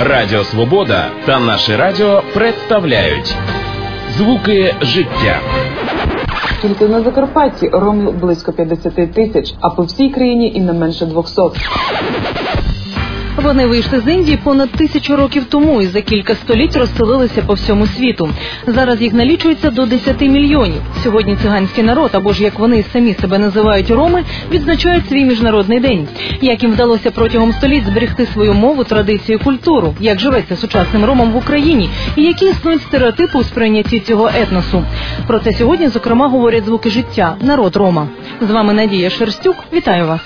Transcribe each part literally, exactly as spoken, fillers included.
Радіо Свобода та наше радіо представляють «Звуки життя». Тільки на Закарпатті ромів близько п'ятдесят тисяч, а по всій країні і не менше двохсот. Вони вийшли з Індії понад тисячу років тому і за кілька століть розселилися по всьому світу. Зараз їх налічується до десяти мільйонів. Сьогодні циганський народ, або ж як вони самі себе називають роми, відзначають свій міжнародний день. Як їм вдалося протягом століть зберегти свою мову, традицію, культуру, як живеться сучасним ромам в Україні і які існують стереотипи у сприйнятті цього етносу. Про це сьогодні, зокрема, говорять «Звуки життя. Народ Рома». З вами Надія Шерстюк. Вітаю вас.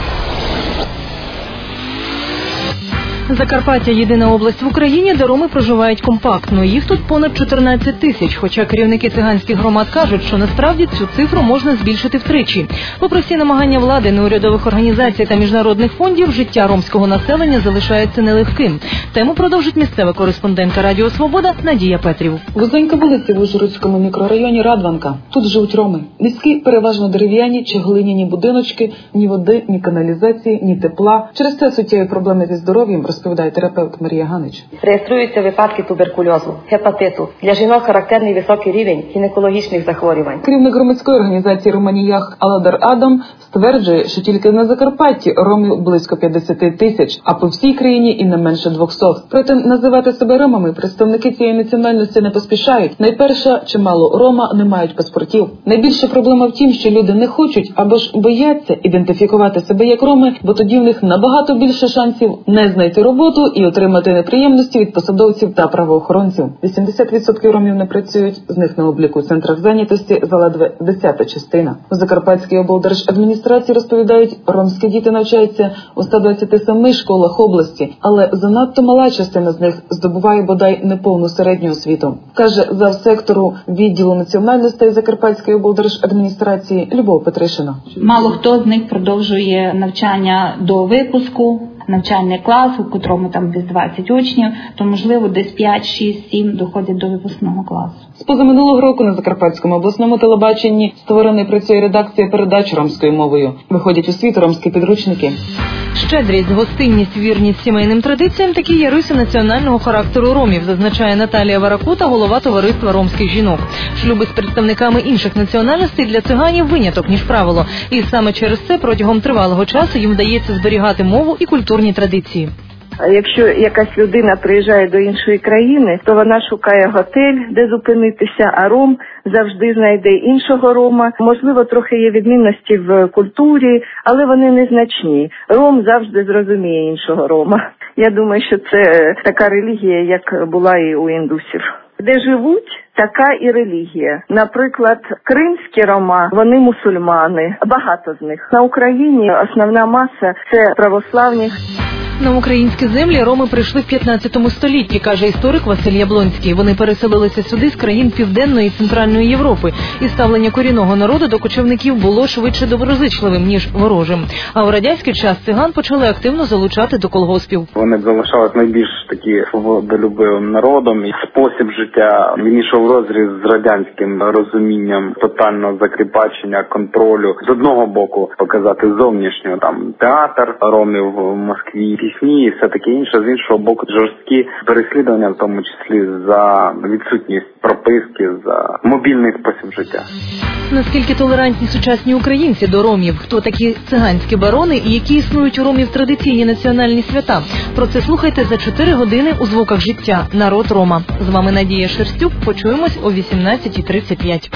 Закарпаття – єдина область в Україні, де роми проживають компактно. Їх тут понад чотирнадцять тисяч, хоча керівники циганських громад кажуть, що насправді цю цифру можна збільшити втричі. Попри всі намагання влади, неурядових організацій та міжнародних фондів, життя ромського населення залишається нелегким. Тему продовжить місцева кореспондентка Радіо Свобода Надія Петрів. Вузенька вулиця в Ужгородському мікрорайоні Радванка. Тут живуть роми. Низькі, переважно дерев'яні чи глиняні будиночки, ні води, ні каналізації, ні тепла. Через це суттєві проблеми зі здоров'ям, розповідає терапевт Марія Ганич. Реєструються випадки туберкульозу, гепатиту. Для жінок характерний високий рівень гінекологічних захворювань. Керівник громадської організації «Романіях» Аладар Адам стверджує, що тільки на Закарпатті ромів близько п'ятдесят тисяч, а по всій країні і не менше двохсот. Проте називати себе ромами представники цієї національності не поспішають. Найперше, чимало рома не мають паспортів. Найбільша проблема в тім, що люди не хочуть або ж бояться ідентифікувати себе як роми, бо тоді в них набагато більше шансів не знайти роботу і отримати неприємності від посадовців та правоохоронців. вісімдесят відсотків ромів не працюють, з них на обліку в центрах зайнятості заледве десята частина. У Закарпатській облдержадміністрації розповідають, ромські діти навчаються у ста двадцяти семи школах області, але занадто мала частина з них здобуває бодай неповну середню освіту. Каже завсектору відділу національностей Закарпатської облдержадміністрації Любов Петришина. Мало хто з них продовжує навчання до випуску. Навчальний клас, у котрому там десь двадцять учнів, то, можливо, десь п'ять, шість, сім доходять до випускного класу. З позаминулого року на Закарпатському обласному телебаченні створений працює редакція передач ромською мовою. Виходять у світ ромські підручники. Щедрість, гостинність, вірність сімейним традиціям – такі є риси національного характеру ромів, зазначає Наталія Варакута, голова товариства ромських жінок. Шлюби з представниками інших національностей для циганів виняток, ніж правило. І саме через це протягом тривалого часу їм вдається зберігати мову і культурні традиції. Якщо якась людина приїжджає до іншої країни, то вона шукає готель, де зупинитися, а ром завжди знайде іншого рома. Можливо, трохи є відмінності в культурі, але вони незначні. Ром завжди зрозуміє іншого рома. Я думаю, що це така релігія, як була і у індусів. Де живуть, така і релігія. Наприклад, кримські рома, вони мусульмани, багато з них. На Україні основна маса – це православні. На українські землі роми прийшли в п'ятнадцятому столітті, каже історик Василь Яблонський. Вони переселилися сюди з країн Південної і Центральної Європи. І ставлення корінного народу до кочівників було швидше доброзичливим, ніж ворожим. А у радянський час циган почали активно залучати до колгоспів. Вони залишались найбільш такі свободолюбивим народом. І спосіб життя, він йшов в розріз з радянським розумінням тотального закріпачення, контролю. З одного боку показати зовнішнього, там театр ромів в Москві, пісні і все таке інше, з іншого боку жорсткі переслідування, в тому числі за відсутність прописки, за мобільний спосіб життя. Наскільки толерантні сучасні українці до ромів, хто такі циганські барони і які існують у ромів традиційні національні свята? Про це слухайте за чотири години у «Звуках життя. Народ Рома». З вами Надія Шерстюк. Почуємось о вісімнадцята тридцять п'ять.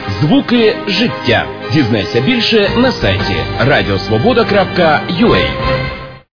«Звуки життя». Дізнайся більше на сайті радіосвобода крапка ю а.